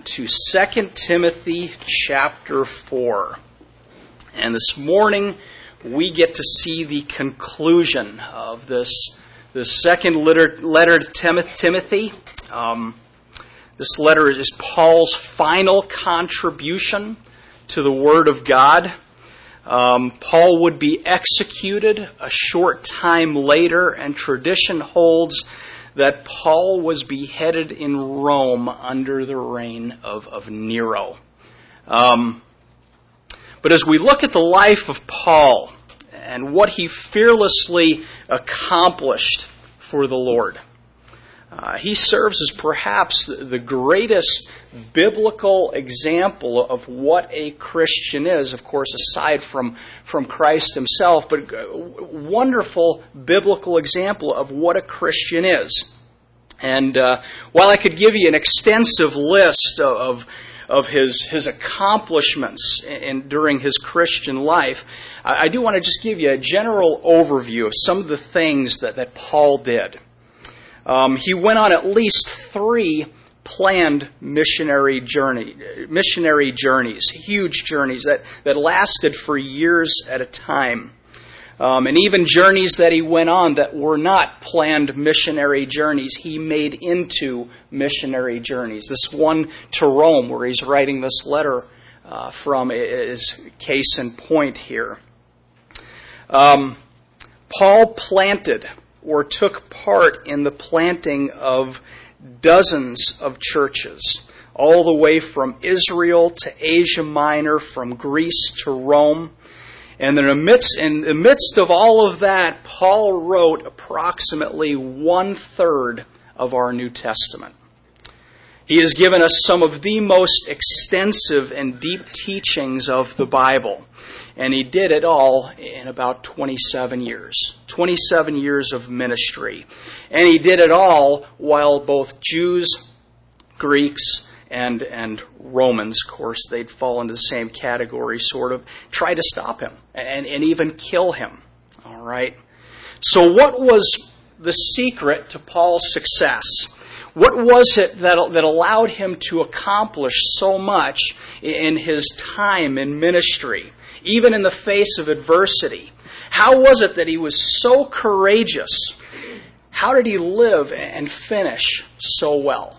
to 2 Timothy chapter 4. And this morning we get to see the conclusion of this second letter to Timothy. This letter is Paul's final contribution to the Word of God. Paul would be executed a short time later, and tradition holds that Paul was beheaded in Rome under the reign of Nero. But as we look at the life of Paul and what he fearlessly accomplished for the Lord, he serves as perhaps the greatest biblical example of what a Christian is, of course, aside from Christ himself, but a wonderful biblical example of what a Christian is. And while I could give you an extensive list of his accomplishments during his Christian life, I do want to just give you a general overview of some of the things that Paul did. He went on at least 3 planned missionary journeys, huge journeys that lasted for years at a time. And even journeys that he went on that were not planned missionary journeys, he made into missionary journeys. This one to Rome, where he's writing this letter from, is case in point here. Paul planted or took part in the planting of dozens of churches, all the way from Israel to Asia Minor, from Greece to Rome. And in the midst of all of that, Paul wrote approximately 1/3 of our New Testament. He has given us some of the most extensive and deep teachings of the Bible. And he did it all in about 27 years. 27 years of ministry. And he did it all while both Jews, Greeks, and Romans, of course, they'd fall into the same category, sort of, tried to stop him and even kill him. All right? So what was the secret to Paul's success? What was it that allowed him to accomplish so much in his time in ministry, even in the face of adversity? How was it that he was so courageous? How did he live and finish so well?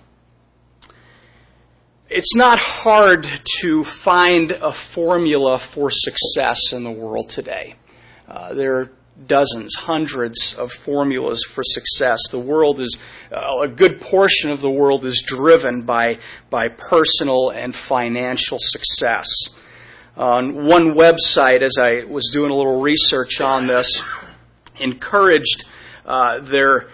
It's not hard to find a formula for success in the world today. There are dozens, hundreds of formulas for success. The world is, a good portion of the world is driven by personal and financial success. On one website, as I was doing a little research on this, encouraged their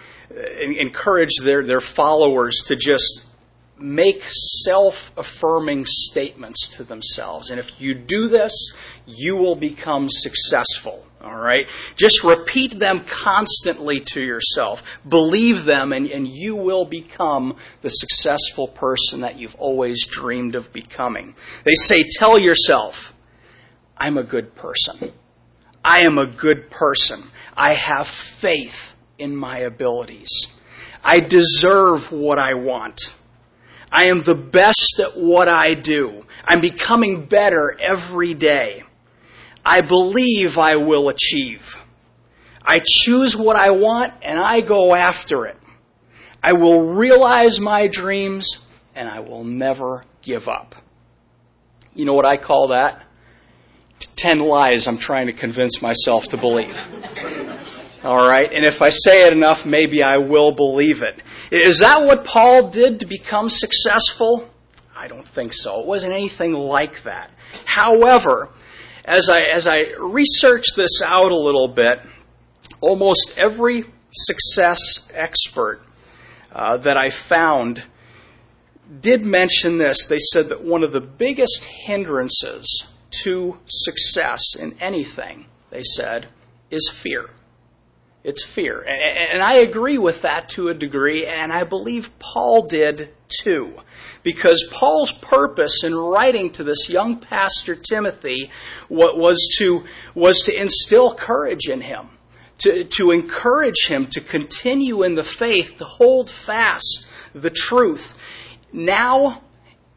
followers to just make self-affirming statements to themselves. And if you do this, you will become successful. All right? Just repeat them constantly to yourself. Believe them, and you will become the successful person that you've always dreamed of becoming. They say, tell yourself, I'm a good person. I am a good person. I have faith in my abilities. I deserve what I want. I am the best at what I do. I'm becoming better every day. I believe I will achieve. I choose what I want and I go after it. I will realize my dreams and I will never give up. You know what I call that? 10 lies I'm trying to convince myself to believe. All right? And if I say it enough, maybe I will believe it. Is that what Paul did to become successful? I don't think so. It wasn't anything like that. However, as I researched this out a little bit, almost every success expert that I found did mention this. They said that one of the biggest hindrances to success in anything, they said, is fear. It's fear. And I agree with that to a degree, and I believe Paul did too. Because Paul's purpose in writing to this young pastor Timothy was to instill courage in him, to encourage him to continue in the faith, to hold fast the truth, now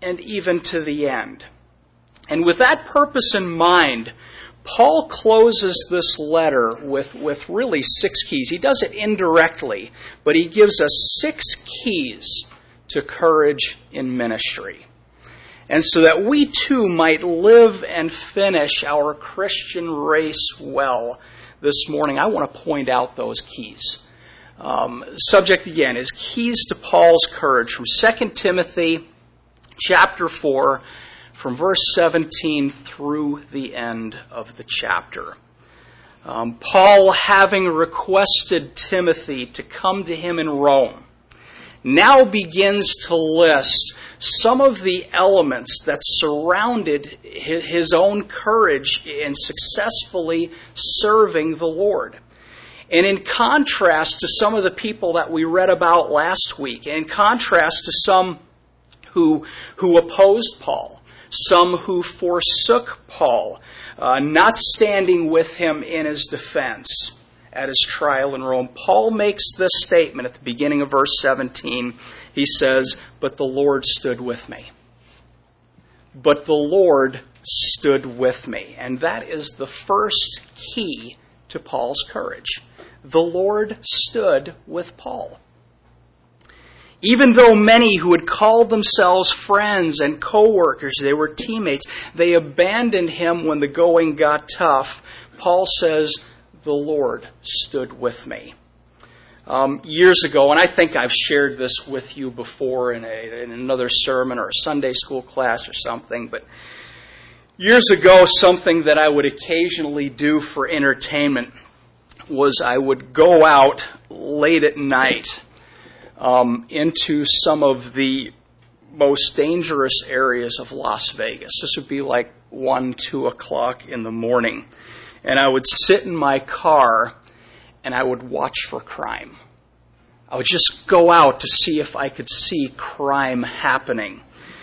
and even to the end. And with that purpose in mind, Paul closes this letter with really 6 keys. He does it indirectly, but he gives us 6 keys to courage in ministry. And so that we too might live and finish our Christian race well this morning, I want to point out those keys. Subject again is keys to Paul's courage from 2 Timothy chapter 4, from verse 17 through the end of the chapter. Paul, having requested Timothy to come to him in Rome, now begins to list some of the elements that surrounded his own courage in successfully serving the Lord. And in contrast to some of the people that we read about last week, and in contrast to some who opposed Paul, some who forsook Paul, not standing with him in his defense at his trial in Rome, Paul makes this statement at the beginning of verse 17. He says, "But the Lord stood with me." But the Lord stood with me. And that is the first key to Paul's courage. The Lord stood with Paul. Even though many who had called themselves friends and co-workers, they were teammates, they abandoned him when the going got tough, Paul says, "The Lord stood with me." Years ago, and I think I've shared this with you before in another sermon or a Sunday school class or something, but years ago, something that I would occasionally do for entertainment was I would go out late at night into some of the most dangerous areas of Las Vegas. This would be like 1, 2 o'clock in the morning. And I would sit in my car and I would watch for crime. I would just go out to see if I could see crime happening.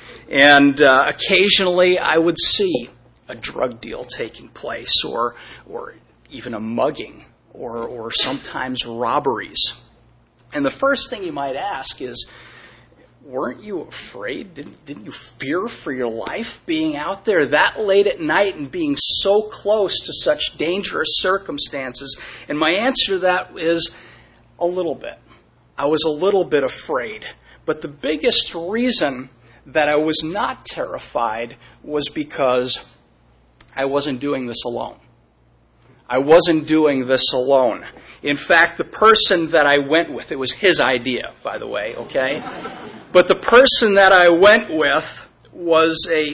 And occasionally I would see a drug deal taking place, or even a mugging, or sometimes robberies. And the first thing you might ask is, weren't you afraid? Didn't you fear for your life being out there that late at night and being so close to such dangerous circumstances? And my answer to that is a little bit. I was a little bit afraid. But the biggest reason that I was not terrified was because I wasn't doing this alone. I wasn't doing this alone. In fact, the person that I went with, it was his idea, by the way, okay? But the person that I went with was a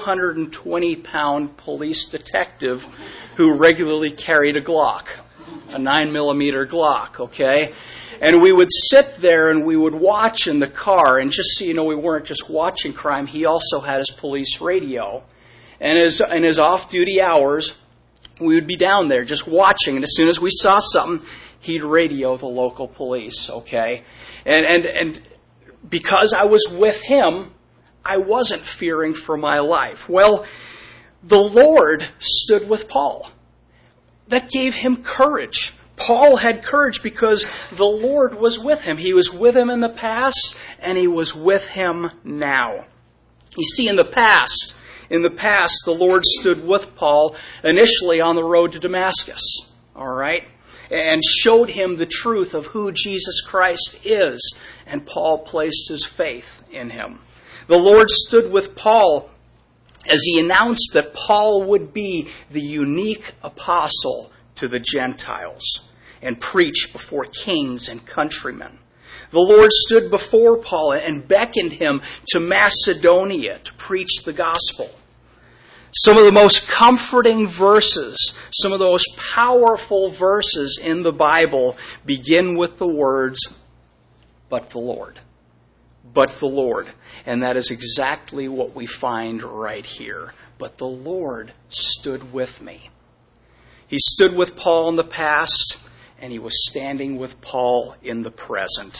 220-pound police detective who regularly carried a Glock, a 9mm Glock, okay? And we would sit there and we would watch in the car, and just so you know, we weren't just watching crime, he also had his police radio. And in his off-duty hours, we would be down there just watching, and as soon as we saw something, he'd radio the local police, okay? And because I was with him, I wasn't fearing for my life. Well, the Lord stood with Paul. That gave him courage. Paul had courage because the Lord was with him. He was with him in the past, and he was with him now. You see, in the past, the Lord stood with Paul initially on the road to Damascus, all right, and showed him the truth of who Jesus Christ is, and Paul placed his faith in him. The Lord stood with Paul as he announced that Paul would be the unique apostle to the Gentiles and preach before kings and countrymen. The Lord stood before Paul and beckoned him to Macedonia to preach the gospel. Some of the most comforting verses, some of the most powerful verses in the Bible begin with the words, "But the Lord." But the Lord. And that is exactly what we find right here. But the Lord stood with me. He stood with Paul in the past, and he was standing with Paul in the present.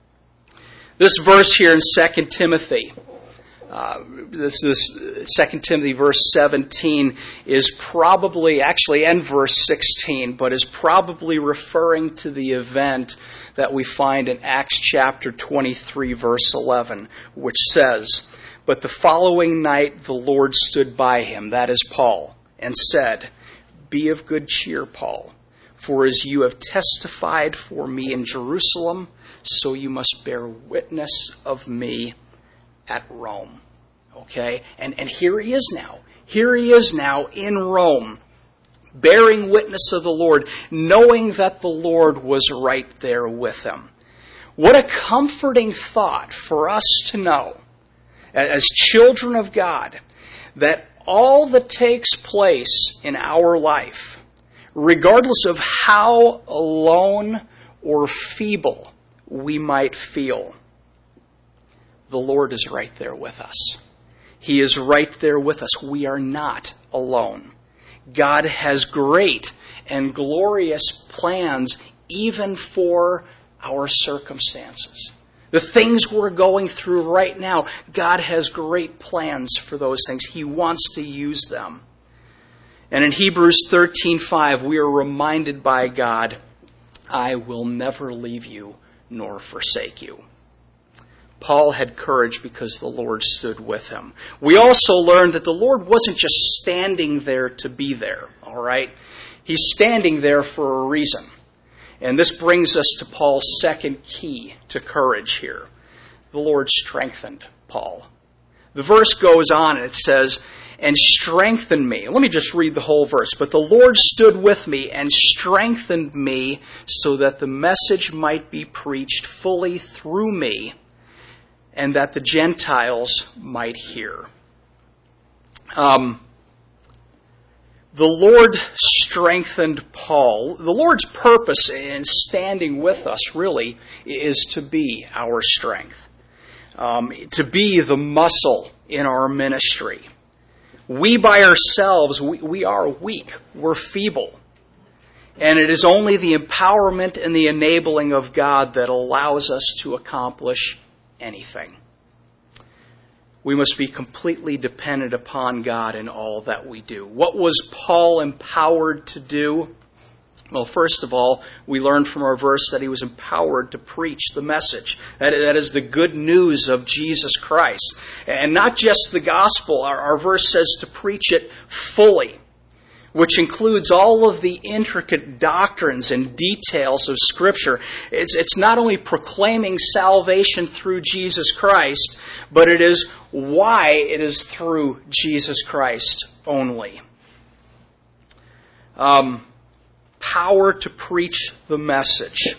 This verse here in 2 Timothy, this 2 Timothy verse 17 is probably, actually, and verse 16, but is probably referring to the event that we find in Acts chapter 23 verse 11, which says, But the following night the Lord stood by him, that is Paul, and said, "Be of good cheer, Paul, for as you have testified for me in Jerusalem, so you must bear witness of me at Rome." Okay? And here he is now. Here he is now in Rome, bearing witness of the Lord, knowing that the Lord was right there with him. What a comforting thought for us to know, as children of God, that all that takes place in our life, regardless of how alone or feeble we might feel, the Lord is right there with us. He is right there with us. We are not alone. God has great and glorious plans even for our circumstances. The things we're going through right now, God has great plans for those things. He wants to use them. And in Hebrews 13:5, we are reminded by God, "I will never leave you nor forsake you." Paul had courage because the Lord stood with him. We also learned that the Lord wasn't just standing there to be there, all right? He's standing there for a reason. And this brings us to Paul's second key to courage here. The Lord strengthened Paul. The verse goes on and it says, "And strengthened me." Let me just read the whole verse. "But the Lord stood with me and strengthened me so that the message might be preached fully through me, and that the Gentiles might hear." The Lord strengthened Paul. The Lord's purpose in standing with us really is to be our strength, to be the muscle in our ministry. We by ourselves, we are weak. We're feeble. And it is only the empowerment and the enabling of God that allows us to accomplish anything. We must be completely dependent upon God in all that we do. What was Paul empowered to do? Well, first of all, we learn from our verse that he was empowered to preach the message. That is the good news of Jesus Christ. And not just the gospel. Our verse says to preach it fully, which includes all of the intricate doctrines and details of Scripture. It's not only proclaiming salvation through Jesus Christ, but it is why it is through Jesus Christ only. Power to preach the message.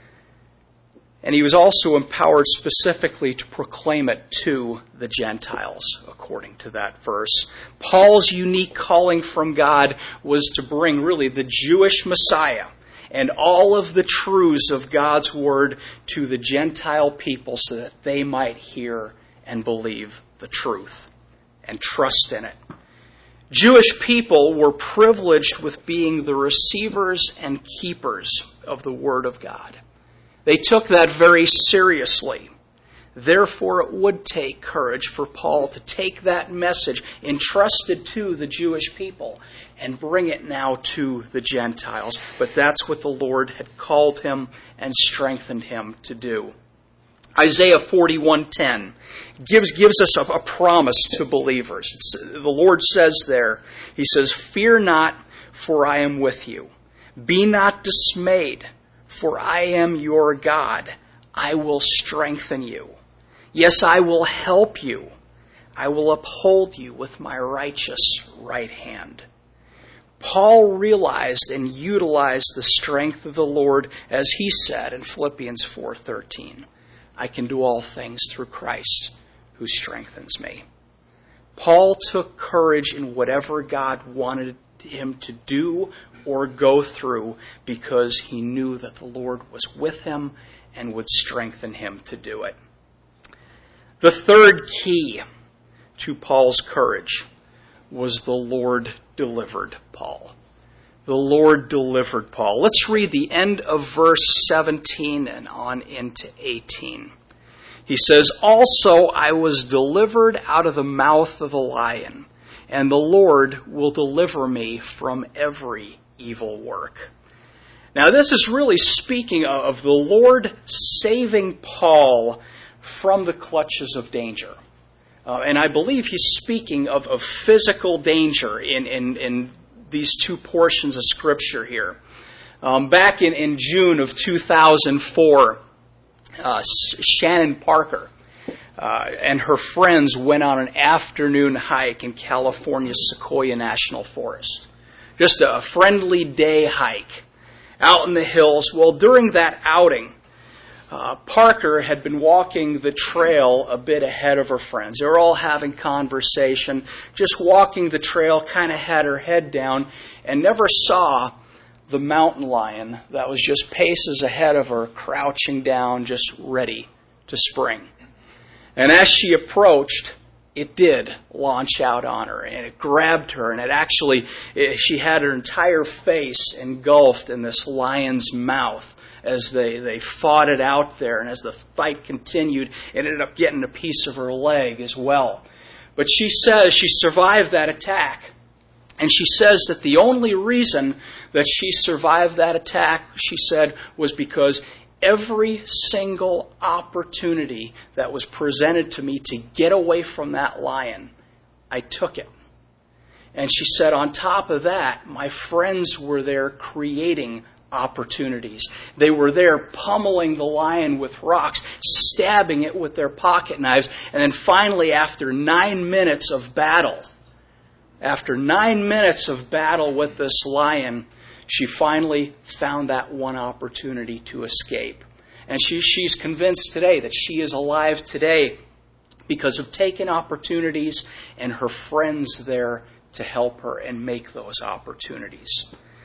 And he was also empowered specifically to proclaim it to the Gentiles, according to that verse. Paul's unique calling from God was to bring really the Jewish Messiah and all of the truths of God's Word to the Gentile people so that they might hear and believe the truth and trust in it. Jewish people were privileged with being the receivers and keepers of the Word of God. They took that very seriously. Therefore, it would take courage for Paul to take that message entrusted to the Jewish people and bring it now to the Gentiles. But that's what the Lord had called him and strengthened him to do. Isaiah 41:10 gives us a promise to believers. The Lord says there, He says, "Fear not, for I am with you. Be not dismayed, for I am your God. I will strengthen you. Yes, I will help you. I will uphold you with my righteous right hand." Paul realized and utilized the strength of the Lord as he said in Philippians 4:13, "I can do all things through Christ who strengthens me." Paul took courage in whatever God wanted him to do or go through because he knew that the Lord was with him and would strengthen him to do it. The third key to Paul's courage was the Lord delivered Paul. The Lord delivered Paul. Let's read the end of verse 17 and on into 18. He says, "Also I was delivered out of the mouth of the lion, and the Lord will deliver me from every evil work." Now this is really speaking of the Lord saving Paul from the clutches of danger. And I believe he's speaking of physical danger in these two portions of Scripture here. Back in June of 2004, Shannon Parker and her friends went on an afternoon hike in California's Sequoia National Forest. Just a friendly day hike out in the hills. Well, during that outing, Parker had been walking the trail a bit ahead of her friends. They were all having conversation, just walking the trail, kind of had her head down, and never saw the mountain lion that was just paces ahead of her, crouching down, just ready to spring. And as she approached, it did launch out on her, and it grabbed her, and she had her entire face engulfed in this lion's mouth as they fought it out there, and as the fight continued, it ended up getting a piece of her leg as well. But she says she survived that attack, and she says that the only reason that she survived that attack, she said, was because every single opportunity that was presented to me to get away from that lion, I took it. And she said, on top of that, my friends were there creating opportunities. They were there pummeling the lion with rocks, stabbing it with their pocket knives, and then finally, after 9 minutes of battle with this lion, she finally found that one opportunity to escape. And she's convinced today that she is alive today because of taking opportunities and her friends there to help her and make those opportunities.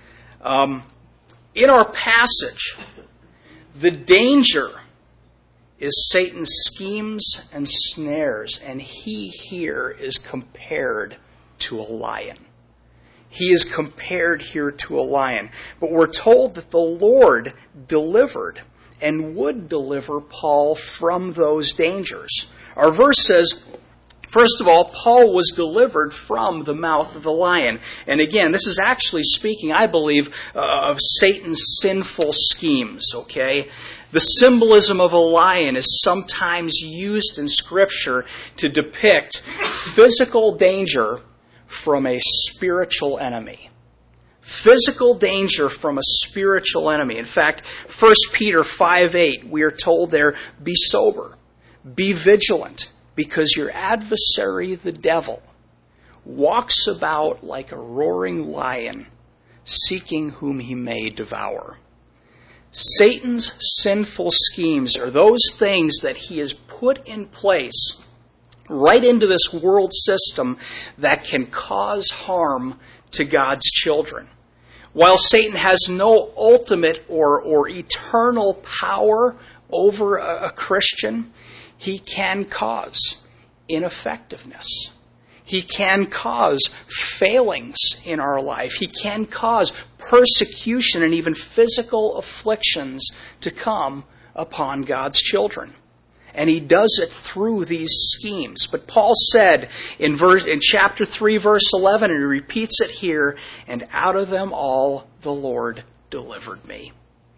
In our passage, the danger is Satan's schemes and snares, and he here is compared to a lion. He is compared here to a lion. But we're told that the Lord delivered and would deliver Paul from those dangers. Our verse says, first of all, Paul was delivered from the mouth of the lion. And again, this is actually speaking, I believe, of Satan's sinful schemes, okay? The symbolism of a lion is sometimes used in Scripture to depict physical danger from a spiritual enemy. Physical danger from a spiritual enemy. In fact, 1 Peter 5:8, we are told there, be sober, be vigilant, because your adversary, the devil, walks about like a roaring lion, seeking whom he may devour. Satan's sinful schemes are those things that he has put in place right into this world system that can cause harm to God's children. While Satan has no ultimate or eternal power over a Christian, he can cause ineffectiveness. He can cause failings in our life. He can cause persecution and even physical afflictions to come upon God's children. And he does it through these schemes. But Paul said in chapter 3, verse 11, and he repeats it here, and out of them all the Lord delivered me.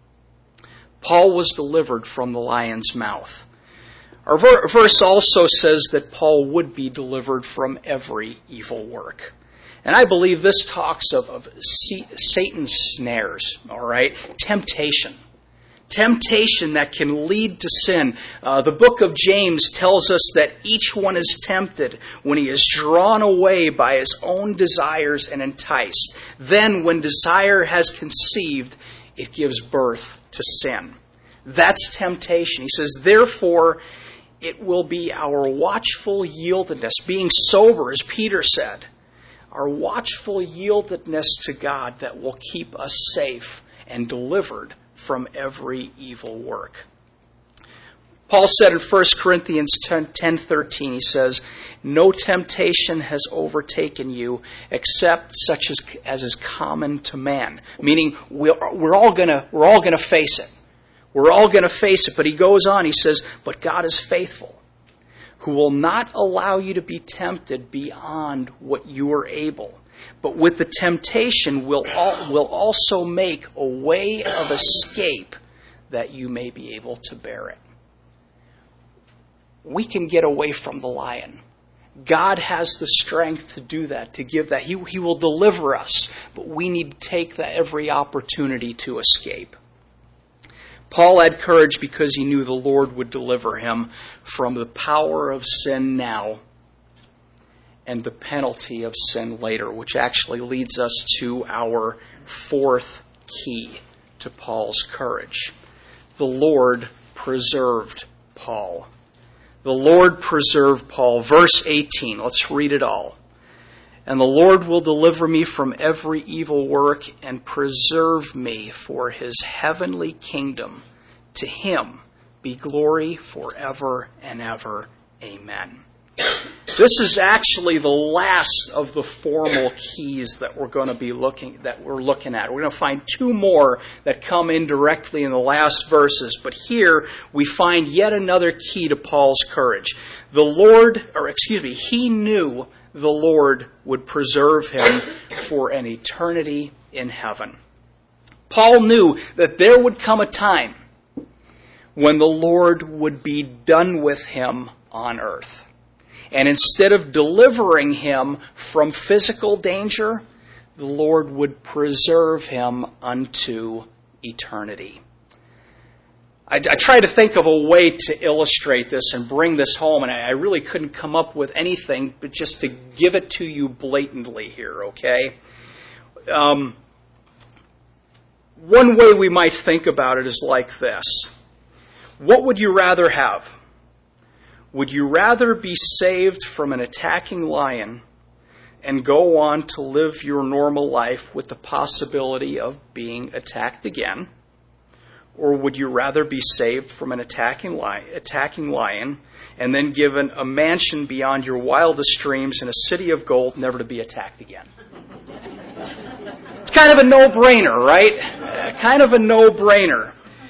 Paul was delivered from the lion's mouth. Our verse also says that Paul would be delivered from every evil work. And I believe this talks of Satan's snares, all right? Temptation that can lead to sin. The book of James tells us that each one is tempted when he is drawn away by his own desires and enticed. Then, when desire has conceived, it gives birth to sin. That's temptation. He says, therefore, it will be our watchful yieldedness, being sober, as Peter said, our watchful yieldedness to God that will keep us safe and delivered from every evil work. Paul said in 1 Corinthians 10:13, he says, no temptation has overtaken you except such as is common to man. Meaning we're all gonna face it. We're all going to face it. But he goes on, he says, but God is faithful, who will not allow you to be tempted beyond what you are able. But with the temptation will also make a way of escape that you may be able to bear it. We can get away from the lion. God has the strength to do that, to give that. He will deliver us, but we need to take that every opportunity to escape. Paul had courage because he knew the Lord would deliver him from the power of sin now and the penalty of sin later, which actually leads us to our fourth key to Paul's courage. The Lord preserved Paul. The Lord preserved Paul. Verse 18, let's read it all. And the Lord will deliver me from every evil work and preserve me for his heavenly kingdom. To him be glory forever and ever. Amen. This is actually the last of the formal keys that we're looking at. We're going to find two more that come in directly in the last verses, but here we find yet another key to Paul's courage. He knew the Lord would preserve him for an eternity in heaven. Paul knew that there would come a time when the Lord would be done with him on earth. And instead of delivering him from physical danger, the Lord would preserve him unto eternity. I tried to think of a way to illustrate this and bring this home, and I really couldn't come up with anything but just to give it to you blatantly here, okay? One way we might think about it is like this. What would you rather have? Would you rather be saved from an attacking lion and go on to live your normal life with the possibility of being attacked again? Or would you rather be saved from an attacking lion and then given a mansion beyond your wildest dreams in a city of gold, never to be attacked again? It's kind of a no-brainer, right? Kind of a no-brainer.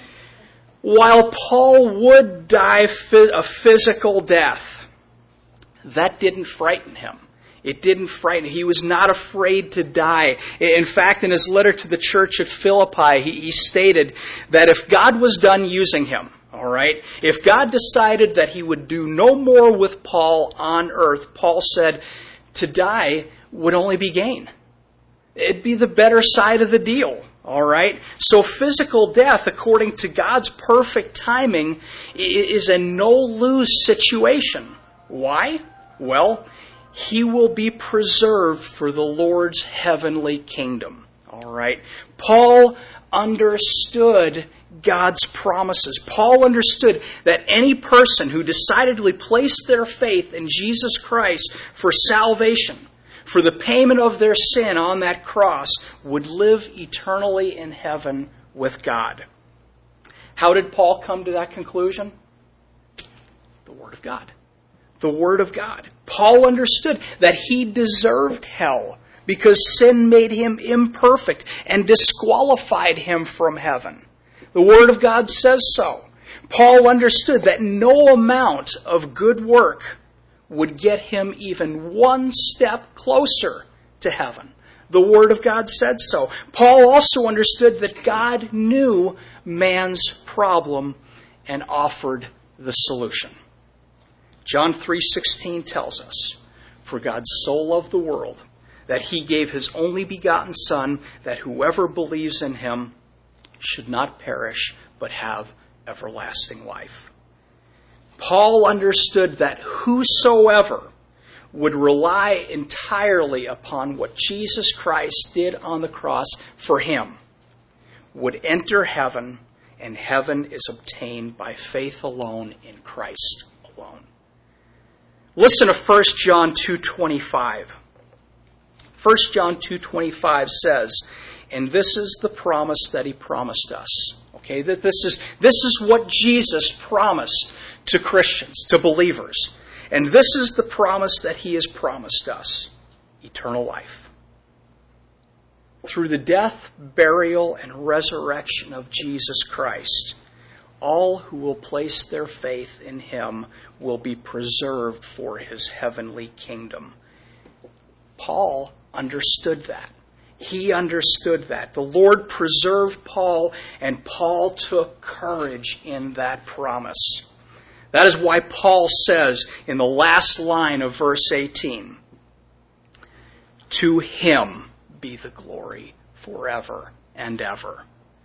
While Paul would die a physical death, that didn't frighten him. It didn't frighten him. He was not afraid to die. In fact, in his letter to the church at Philippi, he stated that if God was done using him, all right, if God decided that he would do no more with Paul on earth, Paul said, to die would only be gain. It'd be the better side of the deal. All right? So physical death, according to God's perfect timing, is a no-lose situation. Why? Well, he will be preserved for the Lord's heavenly kingdom. All right? Paul understood God's promises. Paul understood that any person who decidedly placed their faith in Jesus Christ for salvation, for the payment of their sin on that cross, would live eternally in heaven with God. How did Paul come to that conclusion? The Word of God. The Word of God. Paul understood that he deserved hell because sin made him imperfect and disqualified him from heaven. The Word of God says so. Paul understood that no amount of good work would get him even one step closer to heaven. The Word of God said so. Paul also understood that God knew man's problem and offered the solution. John 3:16 tells us, "For God so loved the world that he gave his only begotten Son, that whoever believes in him should not perish, but have everlasting life." Paul understood that whosoever would rely entirely upon what Jesus Christ did on the cross for him would enter heaven, and heaven is obtained by faith alone in Christ alone. Listen to 1 John 2:25. 1 John 2:25 says, "And this is the promise that he promised us." Okay, that this is what Jesus promised to Christians, to believers. And this is the promise that he has promised us: eternal life. Through the death, burial, and resurrection of Jesus Christ, all who will place their faith in him will be preserved for his heavenly kingdom. Paul understood that. He understood that. The Lord preserved Paul, and Paul took courage in that promise. That is why Paul says in the last line of verse 18, to him be the glory forever and ever.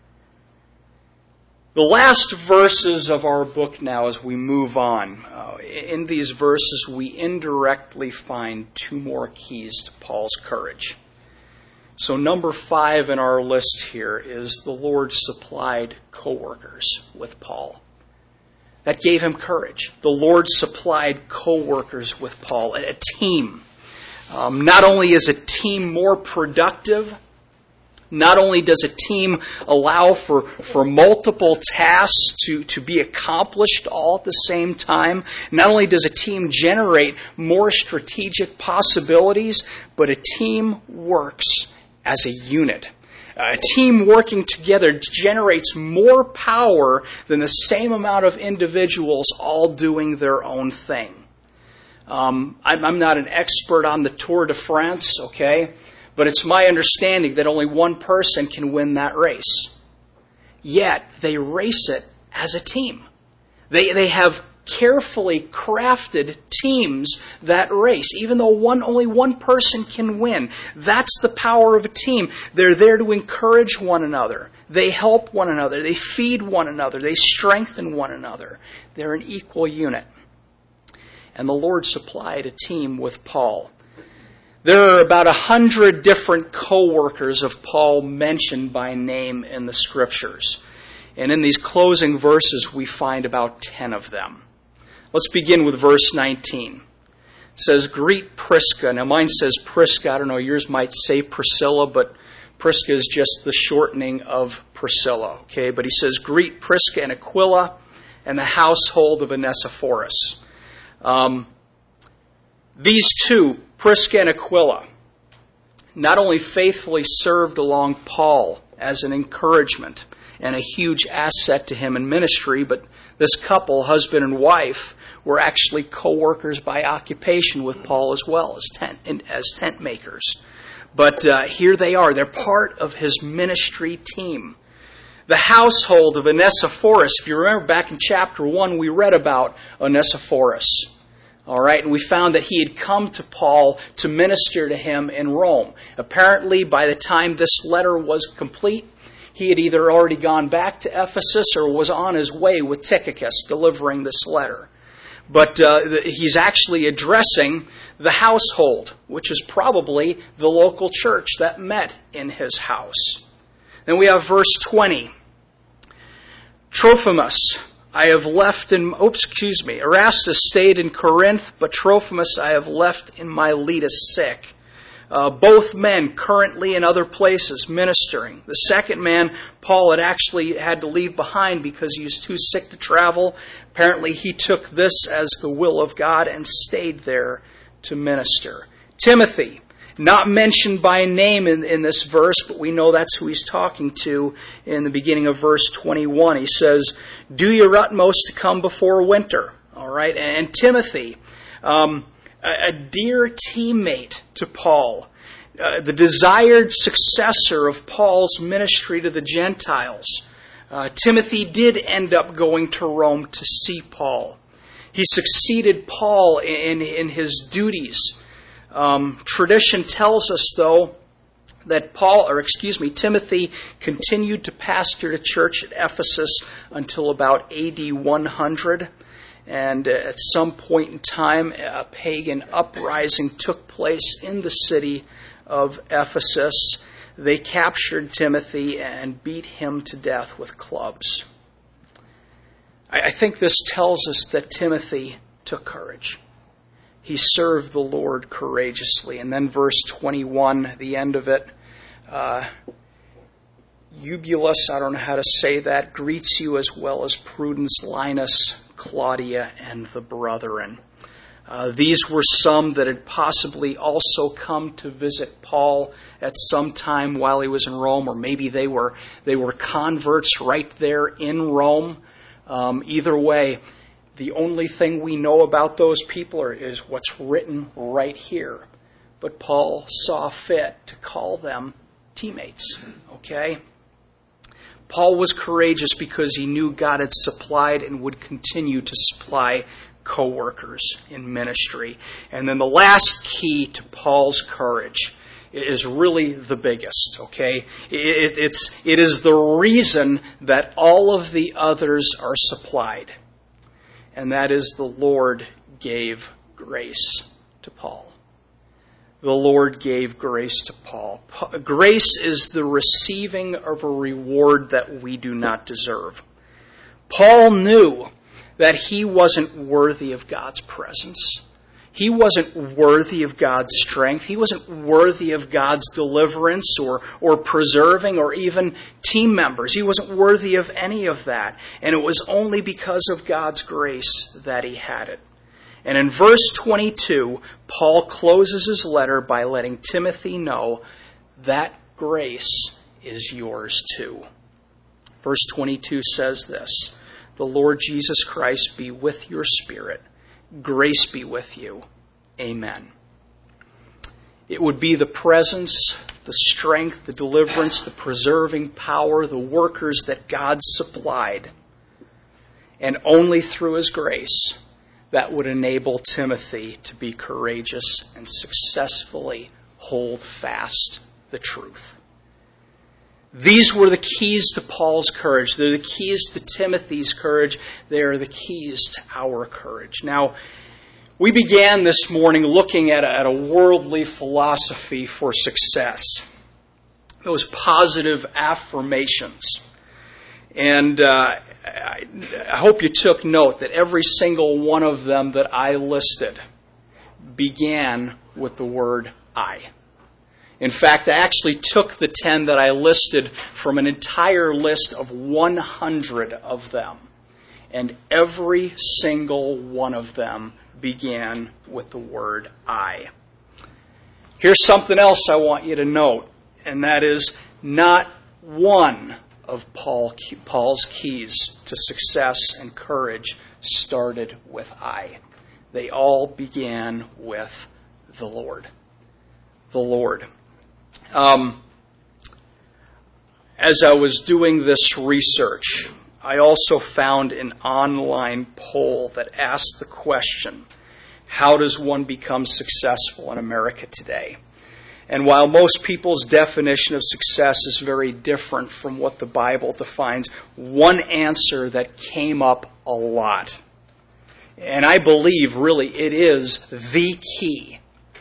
The last verses of our book now as we move on. In these verses we indirectly find two more keys to Paul's courage. So number 5 in our list here is the Lord supplied co-workers with Paul. That gave him courage. The Lord supplied co-workers with Paul, a team. Not only is a team more productive, not only does a team allow for multiple tasks to be accomplished all at the same time, not only does a team generate more strategic possibilities, but a team works as a unit. A team working together generates more power than the same amount of individuals all doing their own thing. I'm not an expert on the Tour de France, okay? But it's my understanding that only one person can win that race. Yet, they race it as a team. They have carefully crafted teams that race, even though only one person can win. That's the power of a team. They're there to encourage one another. They help one another. They feed one another. They strengthen one another. They're an equal unit. And the Lord supplied a team with Paul. There are about 100 different co-workers of Paul mentioned by name in the Scriptures. And in these closing verses, we find about 10 of them. Let's begin with verse 19. It says, greet Prisca. Now mine says Prisca. I don't know, yours might say Priscilla, but Prisca is just the shortening of Priscilla. Okay, but he says, greet Prisca and Aquila and the household of Onesiphorus. These two, Prisca and Aquila, not only faithfully served along Paul as an encouragement and a huge asset to him in ministry, but this couple, husband and wife, were actually co-workers by occupation with Paul as well as tent makers. But here they are. They're part of his ministry team. The household of Onesiphorus, if you remember back in chapter 1, we read about Onesiphorus. All right, and we found that he had come to Paul to minister to him in Rome. Apparently, by the time this letter was complete, he had either already gone back to Ephesus or was on his way with Tychicus delivering this letter. But he's actually addressing the household, which is probably the local church that met in his house. Then we have verse 20. Trophimus I have left in... Erastus stayed in Corinth, but Trophimus I have left in Miletus sick. Both men currently in other places ministering. The second man, Paul, had actually had to leave behind because he was too sick to travel. Apparently he took this as the will of God and stayed there to minister. Timothy, not mentioned by name in this verse, but we know that's who he's talking to in the beginning of verse 21. He says, do your utmost to come before winter. All right, and Timothy, a dear teammate to Paul, the desired successor of Paul's ministry to the Gentiles. Timothy did end up going to Rome to see Paul. He succeeded Paul in his duties. Tradition tells us, though, that Timothy continued to pastor the church at Ephesus until about AD 100. And at some point in time, a pagan uprising took place in the city of Ephesus. They captured Timothy and beat him to death with clubs. I think this tells us that Timothy took courage. He served the Lord courageously. And then verse 21, the end of it, Eubulus, I don't know how to say that, greets you, as well as Prudence, Linus, Claudia, and the brethren. These were some that had possibly also come to visit Paul at some time while he was in Rome, or maybe they were converts right there in Rome. Either way, the only thing we know about those people is what's written right here. But Paul saw fit to call them teammates. Okay? Paul was courageous because he knew God had supplied and would continue to supply co-workers in ministry. And then the last key to Paul's courage is really the biggest, okay? It is the reason that all of the others are supplied. And that is the Lord gave grace to Paul. The Lord gave grace to Paul. Grace is the receiving of a reward that we do not deserve. Paul knew that he wasn't worthy of God's presence. He wasn't worthy of God's strength. He wasn't worthy of God's deliverance or preserving or even team members. He wasn't worthy of any of that. And it was only because of God's grace that he had it. And in verse 22, Paul closes his letter by letting Timothy know that grace is yours too. Verse 22 says this, "The Lord Jesus Christ be with your spirit. Grace be with you. Amen." It would be the presence, the strength, the deliverance, the preserving power, the workers that God supplied, and only through his grace, that would enable Timothy to be courageous and successfully hold fast the truth. These were the keys to Paul's courage. They're the keys to Timothy's courage. They are the keys to our courage. Now, we began this morning looking at a worldly philosophy for success. Those positive affirmations. And I hope you took note that every single one of them that I listed began with the word I. In fact, I actually took the 10 that I listed from an entire list of 100 of them. And every single one of them began with the word I. Here's something else I want you to note, and that is not one of Paul's keys to success and courage started with I. They all began with the Lord. The Lord. As I was doing this research, I also found an online poll that asked the question, how does one become successful in America today? And while most people's definition of success is very different from what the Bible defines, one answer that came up a lot, and I believe really it is the key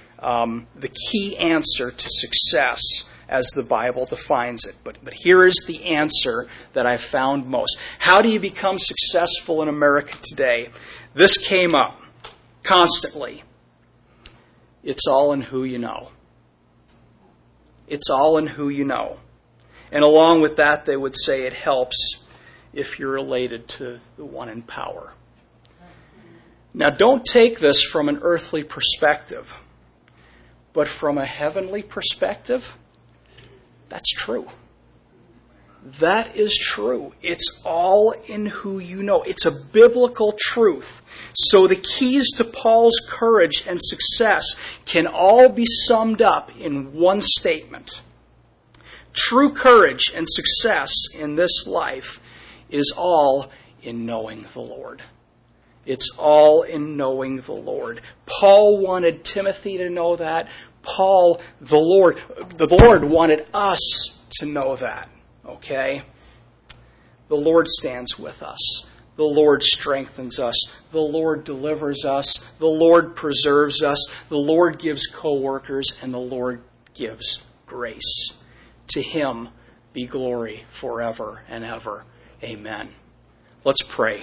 answer to success as the Bible defines it. But here is the answer that I found most. How do you become successful in America today? This came up constantly. It's all in who you know. It's all in who you know. And along with that, they would say it helps if you're related to the one in power. Now, don't take this from an earthly perspective, but from a heavenly perspective, that's true. That is true. It's all in who you know. It's a biblical truth. So the keys to Paul's courage and success can all be summed up in one statement. True courage and success in this life is all in knowing the Lord. It's all in knowing the Lord. Paul wanted Timothy to know that. The Lord wanted us to know that. Okay? The Lord stands with us. The Lord strengthens us. The Lord delivers us. The Lord preserves us. The Lord gives co-workers, and the Lord gives grace. To Him be glory forever and ever. Amen. Let's pray.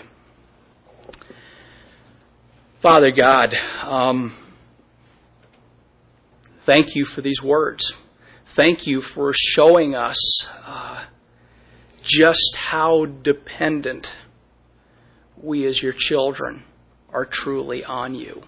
Father God, thank you for these words. Thank you for showing us just how dependent we as your children are truly on you.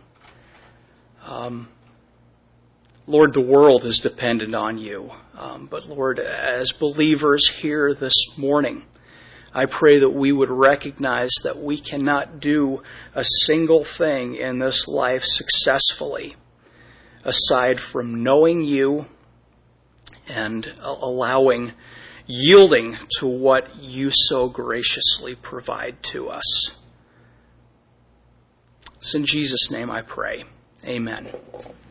Lord, the world is dependent on you. But Lord, as believers here this morning, I pray that we would recognize that we cannot do a single thing in this life successfully aside from knowing you and allowing yielding to what you so graciously provide to us. It's in Jesus' name I pray. Amen.